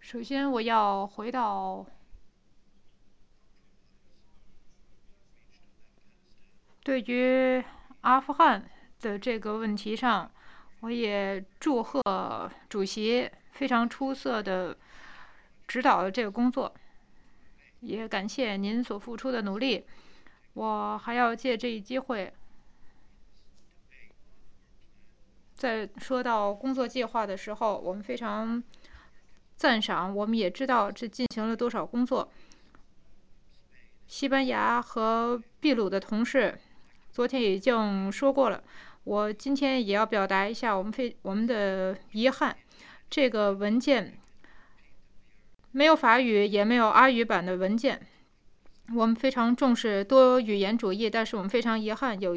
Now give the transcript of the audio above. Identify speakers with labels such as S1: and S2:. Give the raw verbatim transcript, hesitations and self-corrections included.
S1: 首先，我要回到对于阿富汗的这个问题上，我也祝贺主席非常出色的指导了这个工作，也感谢您所付出的努力。我还要借这一机会，在说到工作计划的时候，我们非常赞赏，我们也知道这进行了多少工作。西班牙和秘鲁的同事昨天已经说过了，我今天也要表达一下我们非我们的遗憾。这个文件没有法语，也没有阿语版的文件。我们非常重视多语言主义，但是我们非常遗憾有